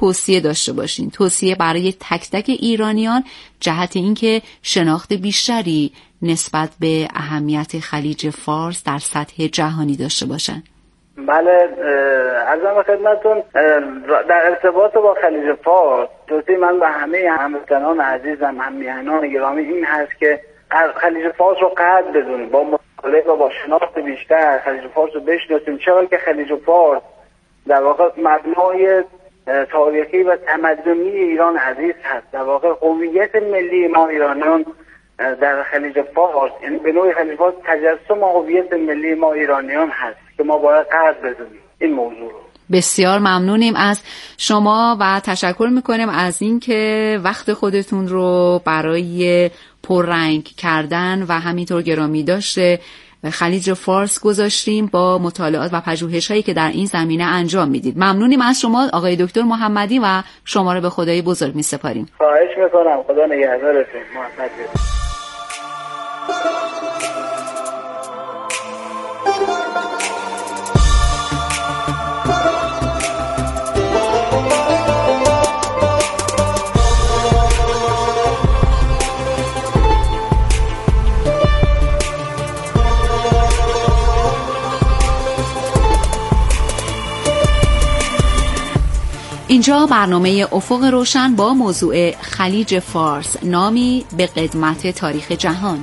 توصیه داشته باشین، توصیه برای تک تک ایرانیان جهت اینکه شناخت بیشتری نسبت به اهمیت خلیج فارس در سطح جهانی داشته باشن. بله، عرضم خدمتتون در ارتباط با خلیج فارس توصیه من به همه هموطنان عزیزم، همیهنان گرامی این هست که خلیج فارس رو قدر بدونیم، با مطالعه و با شناخت بیشتر خلیج فارس رو بشناسیم، چرا که خلیج فارس در واقع مبنای تاریخی و تمدنی ایران عزیز هست. در واقع هویت ملی ما ایرانیان در خلیج فارس، یعنی به نوعی خلیج فارس تجسم هویت ملی ما ایرانیان هست که ما باید قدر بدونیم این موضوع رو. بسیار ممنونیم از شما و تشکر میکنیم از اینکه وقت خودتون رو برای پررنگ کردن و همینطور گرامی داشته خلیج فارس گذاشتیم با مطالعات و پژوهش‌هایی که در این زمینه انجام میدید. ممنونیم از شما آقای دکتر محمدی و شما رو به خدای بزرگ میسپاریم. خواهش میکنم، خدا نگهدارتون. موفق باشید. اینجا برنامه افق روشن با موضوع خلیج فارس، نامی به قدمت تاریخ جهان.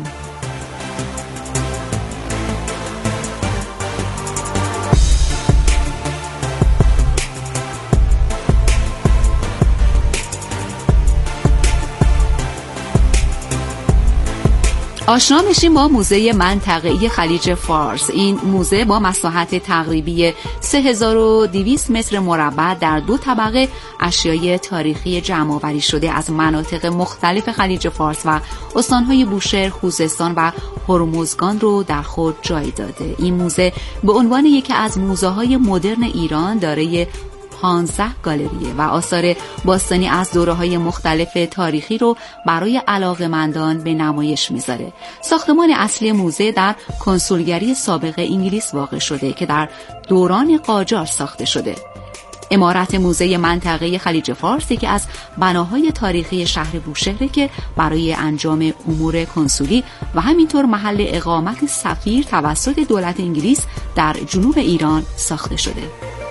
آشنا میشیم با موزه منطقه‌ای خلیج فارس. این موزه با مساحت تقریبی 3200 متر مربع در 2 طبقه اشیای تاریخی جمع‌آوری شده از مناطق مختلف خلیج فارس و استان‌های بوشهر، خوزستان و هرمزگان رو در خود جای داده. این موزه به عنوان یکی از موزه‌های مدرن ایران دارای 15 گالریه و آثار باستانی از دوره‌های مختلف تاریخی رو برای علاقه‌مندان به نمایش میذاره. ساختمان اصلی موزه در کنسولگری سابق انگلیس واقع شده که در دوران قاجار ساخته شده. عمارت موزه منطقه خلیج فارس که از بناهای تاریخی شهر بوشهر که برای انجام امور کنسولی و همینطور محل اقامت سفیر توسط دولت انگلیس در جنوب ایران ساخته شده.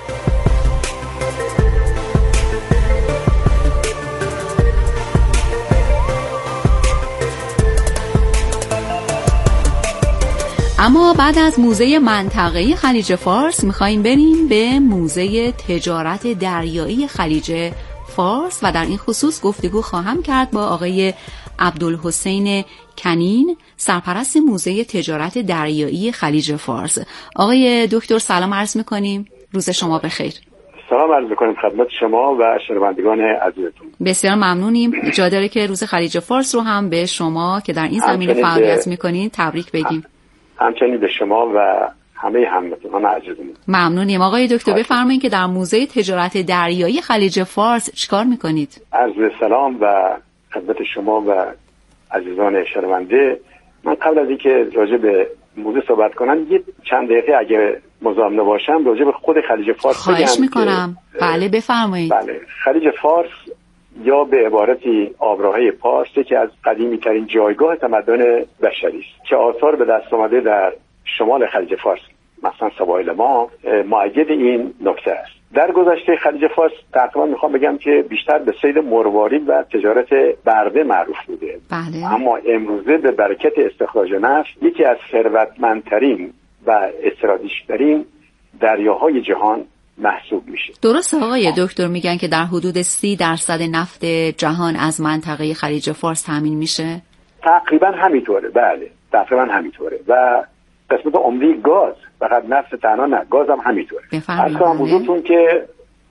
اما بعد از موزه منطقه‌ای خلیج فارس می‌خوایم بریم به موزه تجارت دریایی خلیج فارس و در این خصوص گفتگو خواهم کرد با آقای عبدالحسین کنین، سرپرست موزه تجارت دریایی خلیج فارس. آقای دکتر سلام عرض می‌کنیم، روز شما بخیر. سلام عرض می‌کنیم خدمت شما و شنوندگان عزیزتون. بسیار ممنونیم. جا داره که روز خلیج فارس رو هم به شما که در این زمینه فعالیت می‌کنید تبریک بگیم. همچنین به شما و همه هموطنان عزیزمون. ممنونیم. آقای دکتر بفرمایید که در موزه تجارت دریایی خلیج فارس چیکار میکنید؟ عرض سلام و خدمت شما و عزیزان شنونده. من قبل از اینکه راجع به موزه صحبت کنم یه چند دقیقه اگه مزاحم نباشم راجع به خود خلیج فارس بگم. خواهش میکنم. بله بفرمایید. بله، خلیج فارس یا به عبارتی آبراهه پارس که از قدیمی ترین جایگاه تمدن بشری است که آثار به دست آمده در شمال خلیج فارس مثلا سواحل ما مؤید این نکته است. در گذشته خلیج فارس تقریبا میخوام بگم که بیشتر به صید مروارید و تجارت برده معروف بوده. بله. اما امروزه به برکت استخراج نفت یکی از ثروتمندترین و استراتژیک‌ترین دریاهای جهان محسوب میشه. درست آقای دکتر میگن که در حدود 30% نفت جهان از منطقه خلیج فارس تامین میشه؟ تقریبا همینطوره. بله تقریبا همینطوره و قسمت عمده گاز، فقط نفت تنها نه، گاز هم همینطوره. اصلا موضوعتون که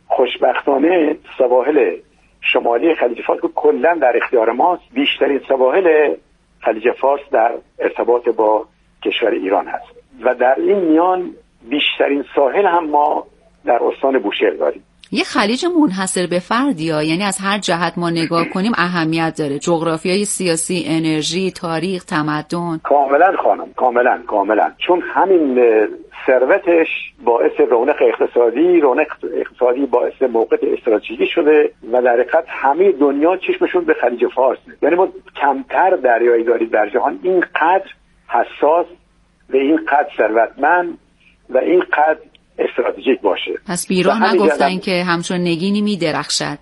خوشبختانه سواحل شمالی خلیج فارس که کلا در اختیار ماست، بیشترین سواحل خلیج فارس در ارتباط با کشور ایران هست و در این میان بیشترین ساحل هم ما در استان بوشهر داریم. یه خلیج منحصر به فردیه، یعنی از هر جهت ما نگاه کنیم اهمیت داره، جغرافیای سیاسی، انرژی، تاریخ، تمدن. کاملا خانم، کاملا چون همین ثروتش باعث رونق اقتصادی باعث موقعیت استراتژیکی شده و در حقیقت همه دنیا چشمشون به خلیج فارس. یعنی ما کمتر دریایی دارید در جهان اینقدر حساس و اینقدر ثروتمند و اینقدر استراتژیک باشه. پس بیراه نگفتن که همچون نگینی میدرخشد.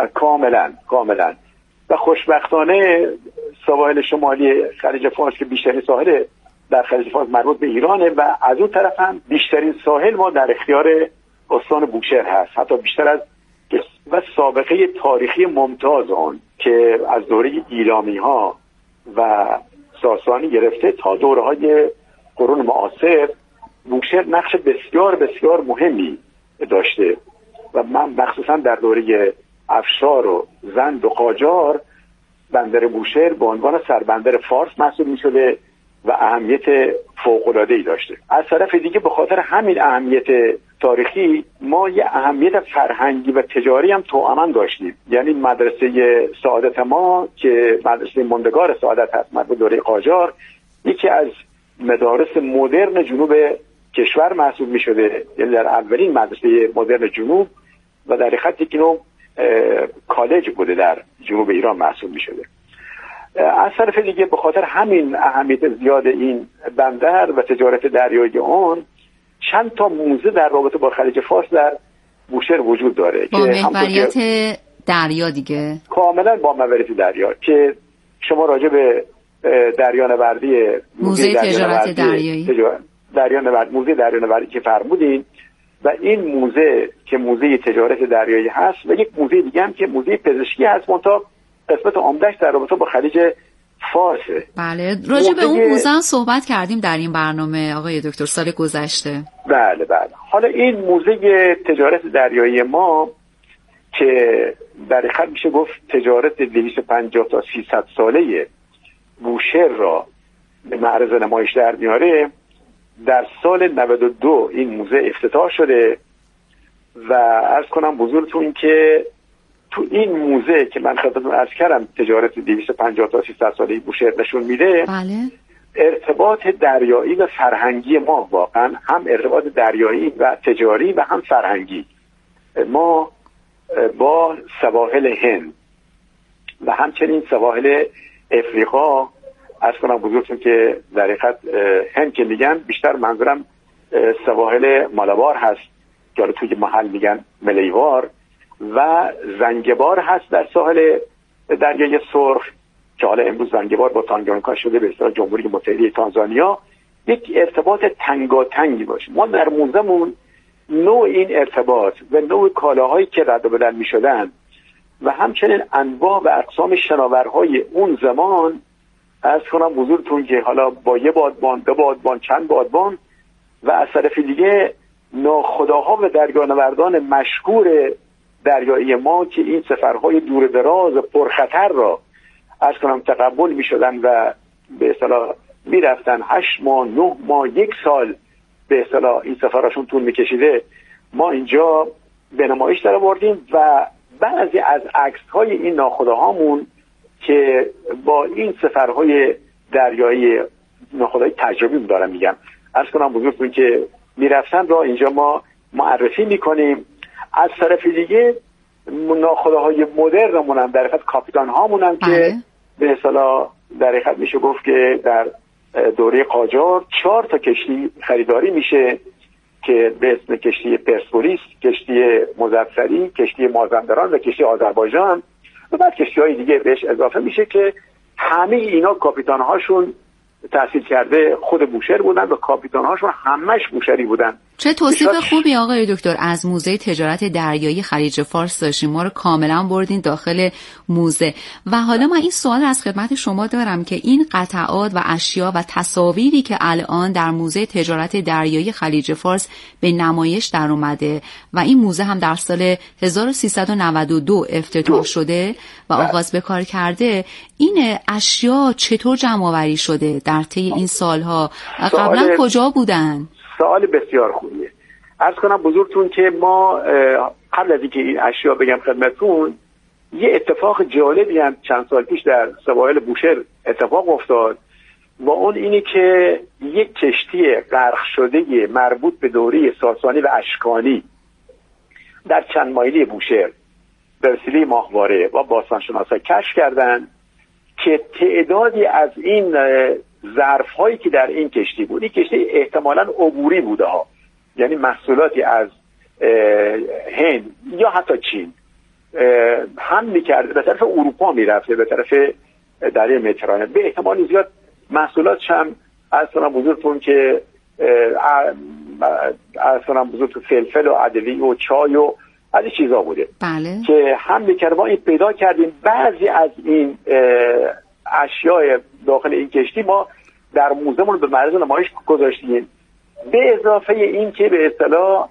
کاملا و خوشبختانه سواحل شمالی خلیج فارس که بیشترین ساحل در خلیج فارس مربوط به ایرانه و از اون طرف هم بیشترین ساحل ما در اختیار استان بوشهر هست، حتی بیشتر از و سابقه تاریخی ممتاز آن که از دوره گیلامی ها و ساسانی گرفته تا دوره‌های قرون معاصر بوشهر نقش بسیار بسیار مهمی داشته و من مخصوصا در دوره افشار و زند و قاجار بندر بوشهر به عنوان سربندر فارس محسوب می شده و اهمیت فوق‌العاده‌ای داشته. از طرف دیگه به خاطر همین اهمیت تاریخی ما یه اهمیت فرهنگی و تجاری هم توامان داشتیم. یعنی مدرسه سعادت ما که مدرسه ماندگار سعادت هست مربوط به دوره قاجار یکی از مدارس مدرن جنوب کشور محسوب می شده، یعنی در اولین مدرسه مدرن جنوب و در حقیقت یک نوع کالج بوده در جنوب ایران محسوب می شده. از طرف دیگه به خاطر همین اهمیت زیاد این بندر و تجارت دریایی آن چند تا موزه در رابطه با خلیج فارس در بوشهر وجود داره با محوریت دریا دیگه، کاملا با محوریت دریا که شما راجع به دریانوردی موزه تجارت دریایی موزه دریانوردی که فرمودین و این موزه که موزه تجارت دریایی هست و یک موزه دیگه هم که موزه پزشکی هست منتها قسمت عمده‌اش در رابطه با خلیج فارسه. بله، راجع به اون موزه هم صحبت کردیم در این برنامه آقای دکتر سال گذشته. بله. حالا این موزه تجارت دریایی ما که در حقیقت میشه گفت تجارت 250 تا 300 ساله بوشهر را به معرض نمایش در میاره، در سال 92 این موزه افتتاح شده و عرض کنم بزرگتون که تو این موزه که من خدمتتون عرض کردم تجارت 250 تا 300 ساله بوشهر نشون میده. بله. ارتباط دریایی و فرهنگی ما واقعا هم ارتباط دریایی و تجاری و هم فرهنگی ما با سواحل هند و همچنین سواحل افریقا عرض کنم بزرگتون که در حقیقت هند که میگن بیشتر منظورم سواحل مالابار هست که حالا توی محل میگن ملیوار و زنگبار هست در ساحل دریای سرخ که حالا امروز زنگبار با تانگانیکا شده به اصطلاح جمهوری متحده تانزانیا، یک ارتباط تنگاتنگی باشه. ما در موزمون نوع این ارتباط و نوع کالاهایی که رد و بدل میشدن و همچنین انواع و اقسام شناورهای اون زمان از کنم بزرگتون که حالا با یه بادبان، دو بادبان، چند بادبان و از طرف دیگه ناخداها و دریانوردان مشهور دریایی ما که این سفرهای دور دراز پرخطر را از کنم تقبل می شدن و به اصطلاح می رفتن 8 ماه 9 ماه 1 سال به اصطلاح این سفرشون طول می کشیده، ما اینجا به نمایش در آوردیم و بعضی از عکس‌های این ناخداهامون که با این سفرهای دریایی ناخدای تجربی دارم میگم عرض کنم بزرگتون که میرفتن را اینجا ما معرفی میکنیم. از طرف دیگه ناخداهای مدرنمون هم در حقیقت کاپیتان هامون هم که به اصطلاح در حقیقت میشه گفت که در دوره قاجار 4 تا کشتی خریداری میشه که به اسم کشتی پرسپولیس، کشتی مظفری، کشتی مازندران و کشتی آذربایجان و بعد کشتی‌های دیگه بهش اضافه میشه که همه اینا کاپیتان‌هاشون تحصیل کرده خود بوشهر بودن و کاپیتان‌هاشون همش بوشهری بودن. چه توصیف خوبی آقای دکتر از موزه تجارت دریایی خلیج فارس داشتیم، ما رو کاملا بردین داخل موزه. و حالا من این سوال از خدمت شما دارم که این قطعات و اشیا و تصاویری که الان در موزه تجارت دریایی خلیج فارس به نمایش در اومده و این موزه هم در سال 1392 افتتاح شده و آغاز به کار کرده، این اشیا چطور جمع آوری شده در طی این سالها؟ قبلا کجا بودن؟ سوال بسیار خوبیه. عرض کنم بزرگتون که ما قبل از اینکه این اشیا بگم خدمتتون، یه اتفاق جالبی هم چند سال پیش در سواحل بوشهر اتفاق افتاد و اون اینی که یک کشتی غرق شده مربوط به دوره ساسانی و اشکانی در چند مایلی بوشهر به وسیله ماهواره و باستانشناسا کشف کردن که تعدادی از این ظرف‌هایی که در این کشتی بود، این کشتی احتمالاً عبوری بوده ها، یعنی محصولاتی از هند یا حتی چین هم می‌کرده به طرف اروپا میرفته، به طرف دریای مدیترانه، به احتمال زیاد محصولاتش هم از کنم بزرگتون که از کنم بزرگتون فلفل و عدوی و چای و از این چیزا بوده. بله. که هم می‌کرده ما این پیدا کردیم بعضی از این اشیاء داخل این کشتی ما در موزهمون به معرض نمایش گذاشتیم، به اضافه این که به اصطلاح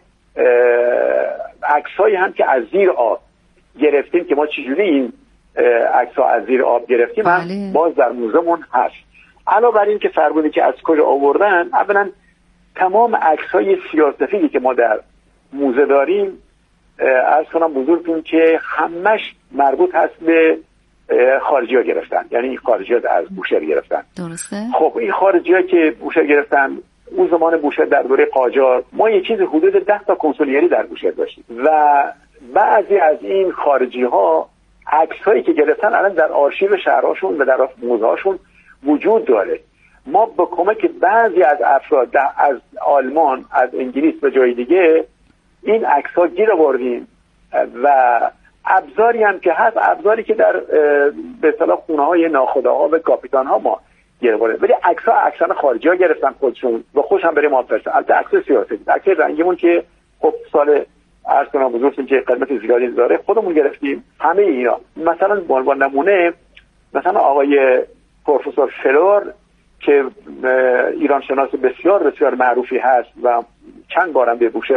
عکسایی هم که از زیر آب گرفتیم که ما چجوری این عکس‌ها از زیر آب گرفتیم هم باز در موزهمون هست. علاوه بر این که فرمودی که از کجا آوردن، اولا تمام عکس‌های سیاه‌سفیدی که ما در موزه داریم از کنم بزرگتون که همش مربوط هست به خارجی‌ها گرفتن، یعنی خارجی‌ها از بوشهر گرفتن. درسته. خب این خارجی‌ها که بوشهر گرفتن، اون زمان بوشهر در دوره قاجار ما یه چیز حدود 10 تا کنسولیری در بوشهر داشتیم و بعضی از این خارجی‌ها عکس‌هایی که گرفتن الان در آرشیو شهرهاشون و در موزه‌هاشون وجود داره. ما با کمک بعضی از افراد از آلمان، از انگلیس و جای دیگه این عکس‌ها گیر آوردیم و ابزاری هم که هست، ابزاری که در به اصطلاح خونه‌های ناخداها و کاپیتان‌ها ما گیر آوردیم، ولی عکس‌ها اکثرا خارجی‌ها گرفتن خودشون و خوش هم بریم ما فرستن. البته عکس سیاسی، عکس رنگیمون که خب سال عرض کنم بزرگتون که قدمت زیادی داره خودمون گرفتیم. همه اینا مثلا به عنوان نمونه مثلا آقای پروفسور فلور که ایران شناس بسیار بسیار معروفی هست و چند بارم به بوشهر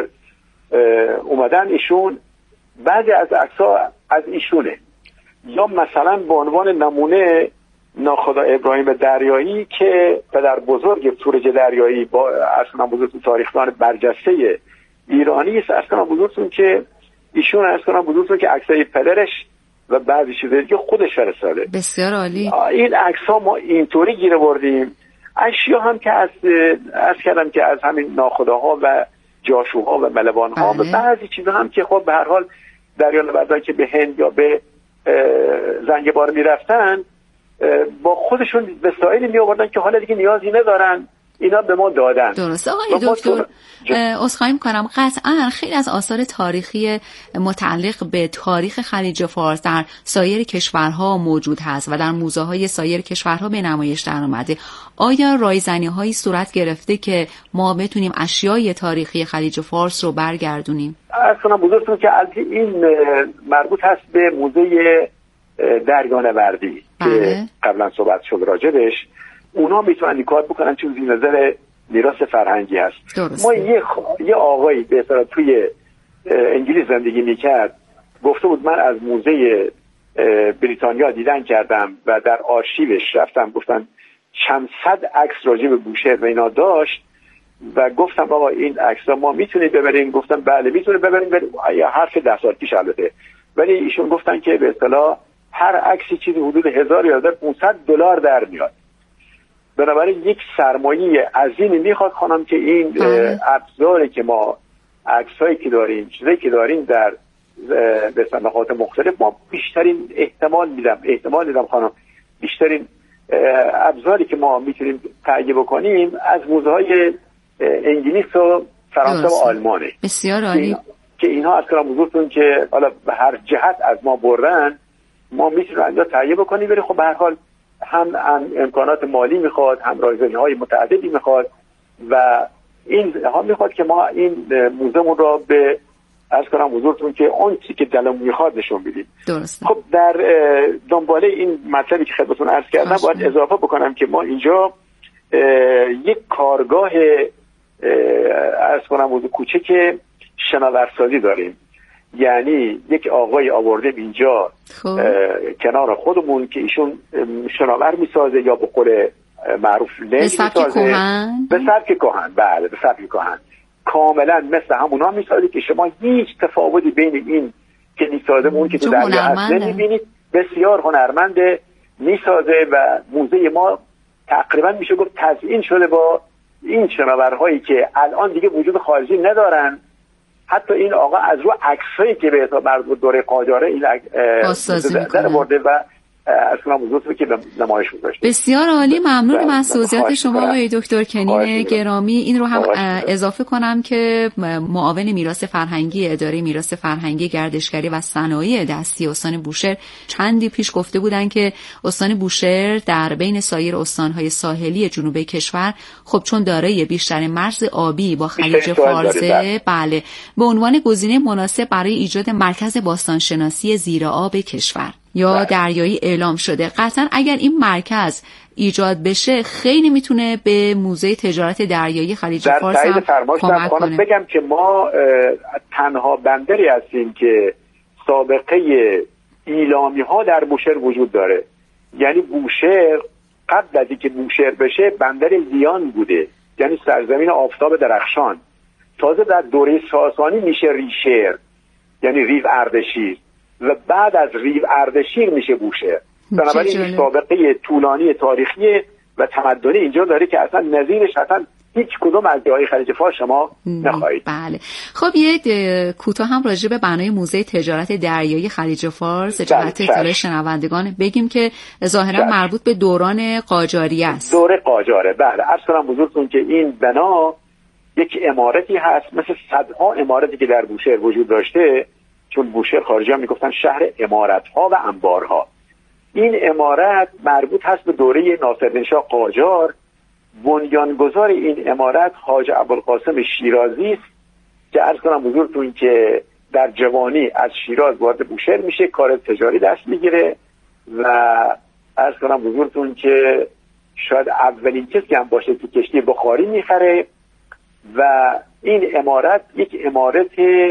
اومدن، ایشون بعضی از عکس‌ها از ایشونه. یا مثلا به عنوان نمونه ناخدا ابراهیم دریایی که پدر بزرگ تورج دریایی با اصلا بزرگ تاریخدان برجسته ایرانی است، اصلا بزرگتون که ایشون اصلا بزرگتون که عکسای پدرش و بعضی چیزایی که خودش فرستاده. بسیار عالی. این عکس‌ها ما اینطوری گیر آوردیم. اشیا هم که از کردم که از همین ناخداها و جاشوها و ملوانها و بعضی چیزا هم که خب به هر حال دریانوردان که به هند یا به زنگبار میرفتن با خودشون وسایلی می آوردن که حالا دیگه نیازی ندارن، اینا به ما دادن. درسته آقای دکتر، عذرخواهی می‌کنم، قطعاً خیلی از آثار تاریخی متعلق به تاریخ خلیج فارس در سایر کشورها موجود هست و در موزه‌های سایر کشورها به نمایش در اومده. آیا رایزنی‌هایی صورت گرفته که ما بتونیم اشیای تاریخی خلیج فارس رو برگردونیم؟ اصلا بزرگتون که این مربوط هست به موزه دریانوردی که قبلا صحبت شد راجبش. اونا میتونن کار بکنن چون زیر نظر میراث فرهنگی هست. ما یه آقایی به اصطلاح توی انگلیس زندگی میکرد، گفته بود من از موزه بریتانیا دیدن کردم و در آرشیوش رفتم، گفتن چند صد عکس راجع به بوشهر و اینا داشت و گفتم آقا این عکس‌ها ما میتونید ببریم؟ گفتم بله میتونه ببریم، ولی حرف 10 سال پیش البته، ولی ایشون گفتن که به اصطلاح هر عکسی چیزی حدود 1000 یا 1500 دلار در میاد. بنابراین یک سرمایه عظیمی میخواد خانم که این ابزاری که ما عکسایی که داریم، چیزایی که داریم در به صنعات مختلف، ما بیشترین احتمال میدم خانم، بیشترین ابزاری که ما میتونیم تهیه بکنیم از موزه‌های انگلیس و فرانسه و آلمانه. بسیار عالی. که اینها از کلام بزرگتون که حالا به هر جهت از ما بردن ما میتونیم اینجا تهیه بکنیم، ولی خب به هر حال هم امکانات مالی میخواد، هم رایزنی‌های متعددی میخواد و این ها میخواد که ما این موزهمون را به از کنم بزرگتون که اون چیزی که دلمون میخواد نشون بدیم. درسته. خب در دنباله این مطلبی که خدمتتون عرض کردم باید اضافه بکنم که ما اینجا یک کارگاه از کنم بزرگ کوچک شناورسازی داریم، یعنی یک آقای آوردیم اینجا کنار خودمون که ایشون شناور میسازه یا به قول معروف لنج میسازه. به سبک کهن؟ به سبک کهن، بله به سبک کهن. کاملا مثل همونا میسازه که شما هیچ تفاوتی بین این که میسازه اون که تو دریا هست نمیبینید. بسیار هنرمنده، میسازه و موزه ما تقریبا میشه گفت تزیین شده با این شناورهایی که الان دیگه وجود خارجی ندارن. حتی این آقا از رو عکسایی که به حساب مربوط دوره قاجاره این در مورد و اصلا موضوعی که نمایش گذاشته. بسیار عالی، ممنونم از توضیحات شما آقای دکتر کنین گرامی. این رو هم اضافه کنم که معاون میراث فرهنگی اداره میراث فرهنگی گردشگری و صنایع دستی استان بوشهر چندی پیش گفته بودن که استان بوشهر در بین سایر استانهای ساحلی جنوب کشور خب چون دارای بیشتر مرز آبی با خلیج فارس بله به عنوان گزینه مناسب برای ایجاد مرکز باستانشناسی زیر آب کشور یا دریایی اعلام شده. قطعا اگر این مرکز ایجاد بشه خیلی میتونه به موزه تجارت دریایی خلیج فارس هم کمک کنه. بگم که ما تنها بندری هستیم که سابقه ایلامی ها در بوشهر وجود داره. یعنی بوشهر قبل از اینکه بوشهر بشه بندر لیان بوده، یعنی سرزمین آفتاب درخشان. تازه در دوره ساسانی میشه ریشهر، یعنی ریو اردشیر، و بعد از ریو اردشیر میشه بوشهر. بنابراین این سابقه طولانی تاریخی و تمدنی اینجا داره که اصلا نظیرش اصلا هیچ کدوم از جاهای خلیج فارس شما نخواهید. بله. خب یک کوتاه هم راجع به بنای موزه تجارت دریایی خلیج فارس جهت اطلاع شنوندگان بگیم که ظاهرا مربوط به دوران قاجاریه است. دوره قاجاره. بله. عرض کنم حضورتون که این بنا یک عمارتی هست مثل صدها عمارتی که در بوشهر وجود داشته، چون بوشهر خارجی‌ها میگفتن شهر عمارت‌ها و انبارها. این عمارت مربوط هست به دوره ناصرالدین شاه قاجار. بنیانگذار این عمارت حاج ابوالقاسم شیرازی است که عرض کنم حضورتون که در جوانی از شیراز وارد بوشهر میشه، کار تجاری دست میگیره و عرض کنم حضورتون که شاید اولین کسی هم باشه که کشتی بخاری میخره و این عمارت یک عمارت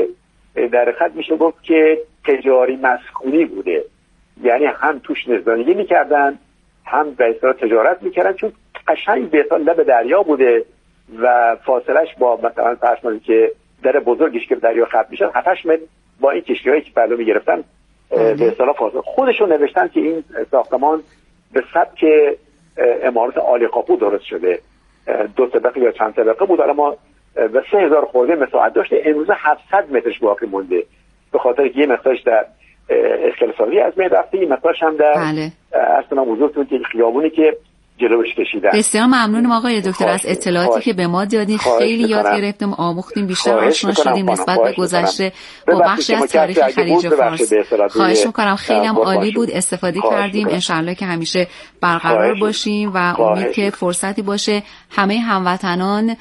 در خط میشه گفت که تجاری مسکونی بوده. یعنی هم توش زندگی میکردن هم به اصطلاح تجارت میکردن، چون قشنگ به اصطلاح لب دریا بوده و فاصلش با مثلا فرض که در بزرگش که دریا ختم میشه 7-8 متر با این کشتی‌هایی که پلو میگرفتن به اصطلاح فاصله. خودشون نوشتن که این ساختمان به سبک عمارت عالی قاپو درست شده، 2 طبقه یا چند طبقه بود، اما و 3000 خورده مساحت داشته. امروز 700 مترش باقی مونده به خاطر که یه مقدارش در اسکلساوی از بین رفته، یه مقدارش هم در اصلا حضورتون که خیابونی که جلوش کشیدن. بسیار ممنونم آقای دکتر از اطلاعاتی که به ما دادین. خیلی یاد گرفتیم، آموختیم، بیشتر آشنا شدیم نسبت به گذشته با بخشی از تاریخ خلیج فارس. خواهش میکنم، خیلی هم عالی بود، استفاده کردیم. انشالله که همیشه برقرار باشیم و امید که فرصتی باشه همه هموطنان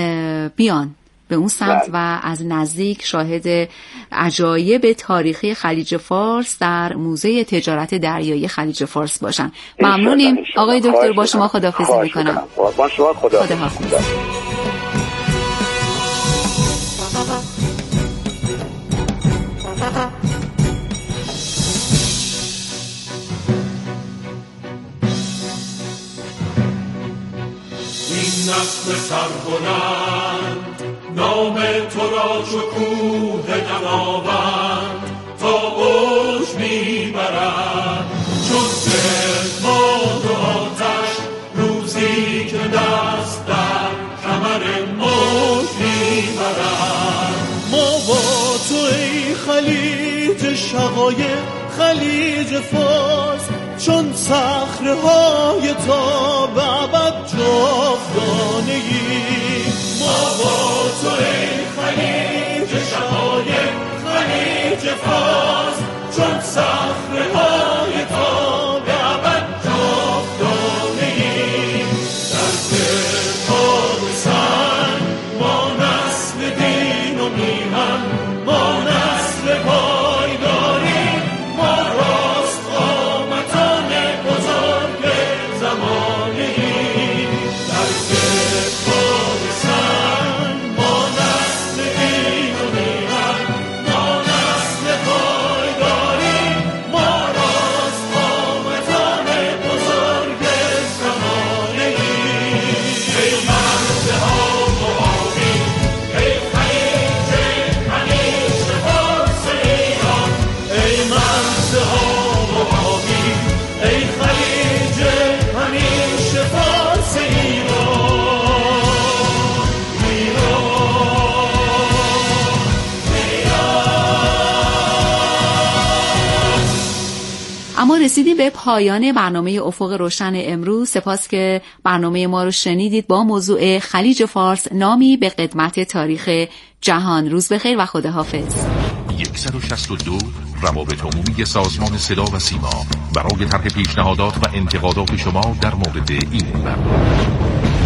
بیان به اون سمت و از نزدیک شاهد عجایب تاریخی خلیج فارس در موزه تجارت دریایی خلیج فارس باشن. ممنونیم آقای دکتر. با شما خداحافظی میکنم. با شما خداحافظی. این نسل سربلند نام تو را چو کوه دماوند تا اوج میبرد، چون گردباد و آتش روزی که دست در کمر موج میبرد. ما با تو ای خلیج شقایق، خلیج فارس، چون صخره‌های تا به ابد جاودانه‌ایم. ما با تو ای خلیج شقایق، خلیج فارس، چون صخره‌های تا به ابد جاودانه‌ایم. در گرداب سنگ ما نسل دین و میهن، ما نسل پایداری، ما راست قامتان بزرگ زمانه‌ایم. در گرداب سنگ ما نسل دین و میهن، ما نسل پایداری، ما اما رسیدیم به پایان برنامه افق روشن امروز. سپاس که برنامه ما رو شنیدید با موضوع خلیج فارس، نامی به قدمت تاریخ جهان. روز بخیر و خداحافظ. 162 روابط عمومی سازمان صدا و سیما برای طرح پیشنهادات و انتقادات شما در مورد این برنامه.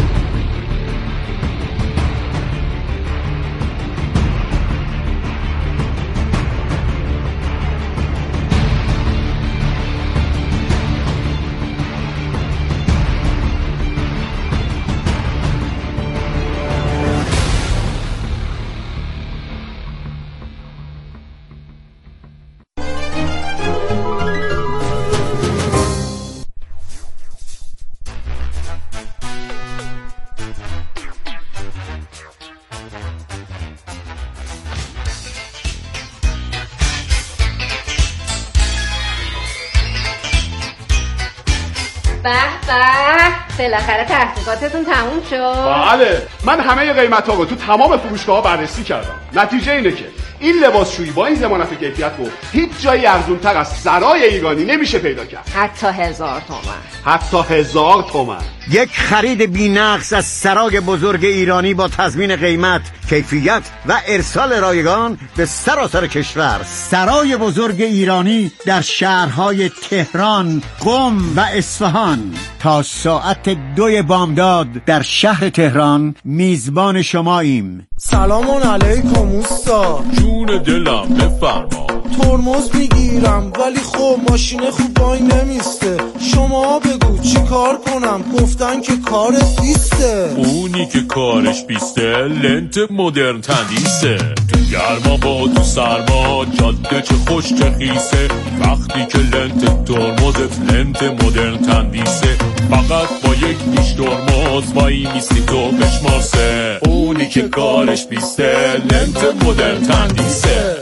بالاخره تحقیقاتتون تموم شد؟ بله، من همه قیمت‌ها رو تو تمام فروشگاه‌ها بررسی کردم. نتیجه اینه که این لباسشویی با این ضمانت کیفیت رو هیچ جایی ارزان‌تر از سرای ایرانی نمیشه پیدا کرد. حتی 1000 تومان. حتی 1000 تومان. یک خرید بی‌نقص از سرای بزرگ ایرانی با تضمین قیمت، کیفیت و ارسال رایگان به سراسر کشور. سرای بزرگ ایرانی در شهرهای تهران، قم و اصفهان. تا ساعت 2 بامداد در شهر تهران میزبان شماییم. سلام علیکم اوستا. جون دلم بفرما. ترمز میگیرم ولی خب ماشین خوب وای نمیسته. شما بگو چی کار کنم؟ گفتن که کارت بیسته. اونی که کارش بیسته لنت مدرن تندیسه. تو گرما با تو سرما جاده چه خوش چه خیسه. وقتی که لنت ترمزت لنت مدرن تندیسه. فقط با یک نیش ترمز وای میستی تو بشمارسه. اونی که کارش بیسته لنت مدرن تندیسه.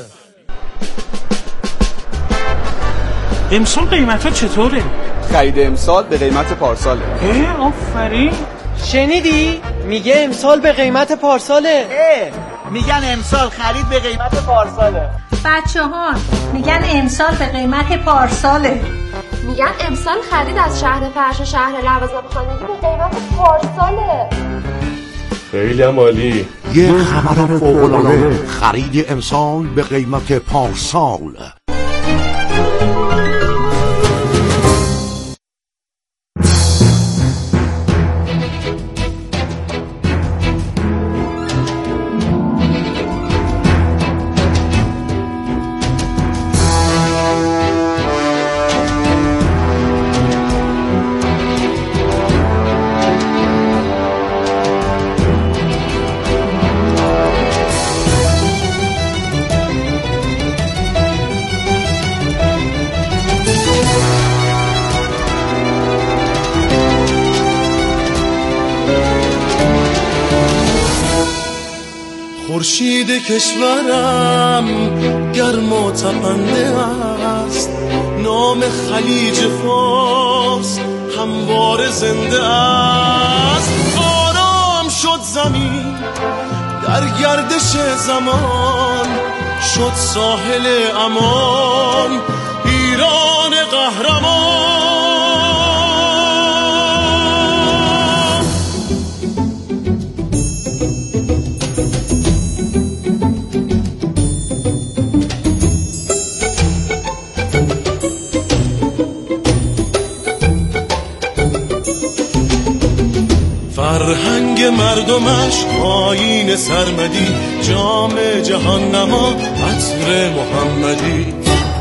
امسال قیمت ها چطوره؟ خرید امسال به قیمت پارساله. آفرین. شنیدی؟ میگه امسال به قیمت پارساله. میگن امسال خرید به قیمت پارساله. بچه ها میگن امسال به قیمت پارساله. میگن امسال خرید از شهر فرش و شهر لوازم خانگی به قیمت پارساله. خیلی عالی. یه خبر فوق‌العاده، خرید امسال به قیمت پارسال. خورشید کشورم گرم و تپنده است. نام خلیج فارس هموار زنده است. آرام شد زمین در گردش زمان، شد ساحل امان ایران قهرمان. فرهنگ مردمش آیین سرمدی، جام جهان نما عطر محمدی.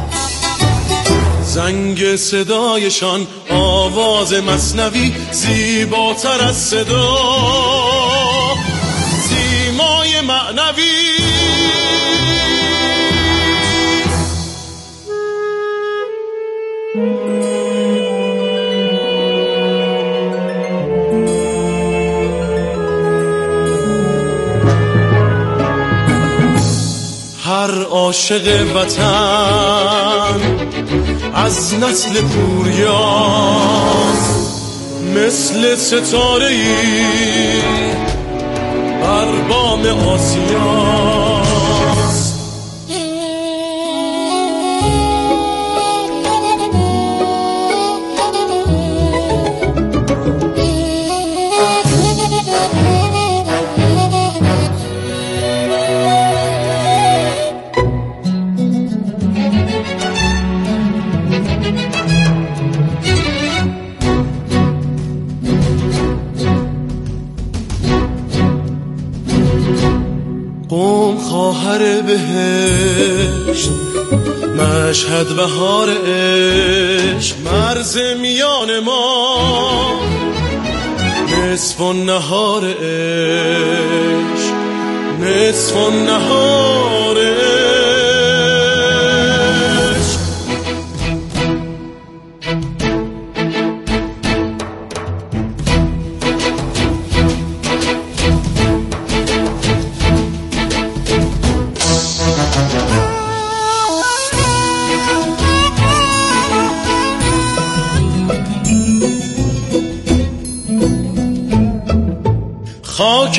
زنگ صدایشان آواز مثنوی، زیباتر از صدا زیمای معنوی. هر عاشق وطن از نسل پوریاست، مثل ستاره‌ای بر بام آسیاست. بهشت، مشهد بهار عشق، مرز میان ما نصف النهار عشق، نصف النهار عشق. خاک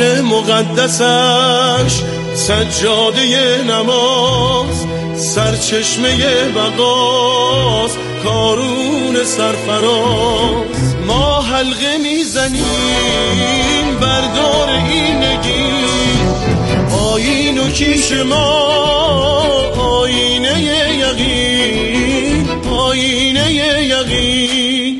مقدسش سجاده نماز، سرچشمه بقاس، کارون سرفراز. ما حلقه میزنیم بردار این نگین، آیین و کیش ما آینه یقین، آینه یقین.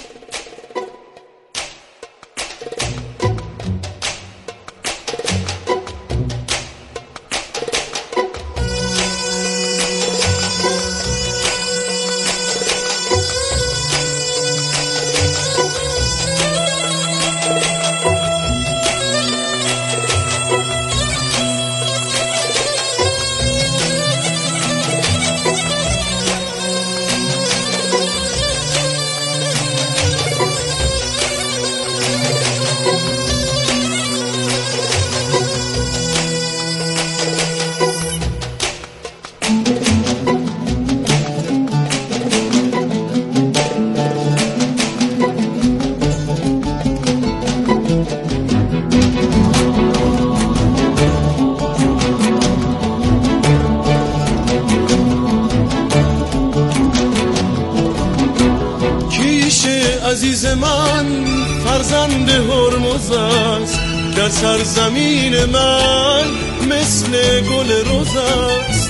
عزیز من فرزند هرمز است، در سرزمین من مثل گل رز است.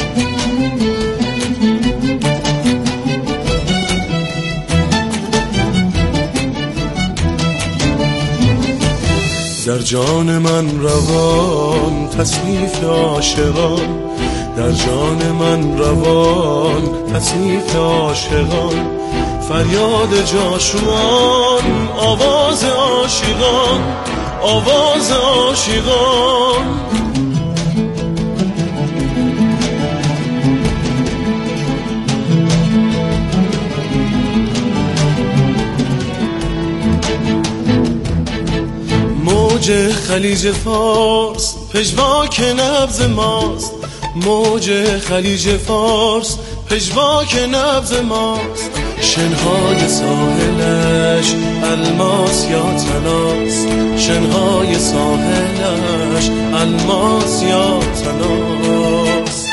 در جان من روان تصنیف عاشقان، در جان من روان تصنیف عاشقان. فریاد جاشوان، آواز عاشقان، آواز عاشقان. موج خلیج فارس پژواک نبض ماست، موج خلیج فارس پژواک نبض ماست. شنهای ساحلش الماس یا طلاست، شنهای ساحلش الماس یا طلاست.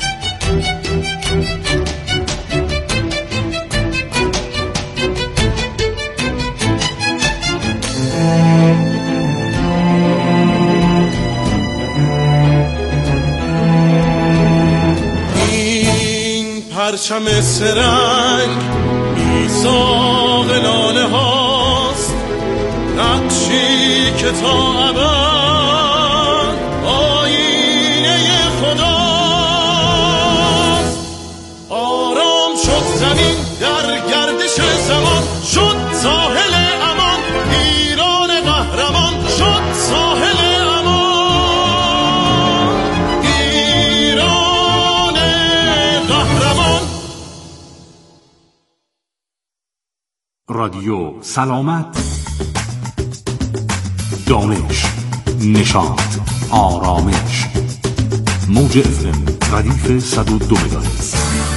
این پرچم سرنگ میثاق لاله هاست، نقشی که تا ابد آینه خداست. آرام شد زمین در گردش زمان، شد ساحل امان، ایران قهرمان شد ساحل امان، ایران قهرمان. رادیو سلامت، دانش، نشاط، آرامش. موج FM ردیف 102 مگاهرتز.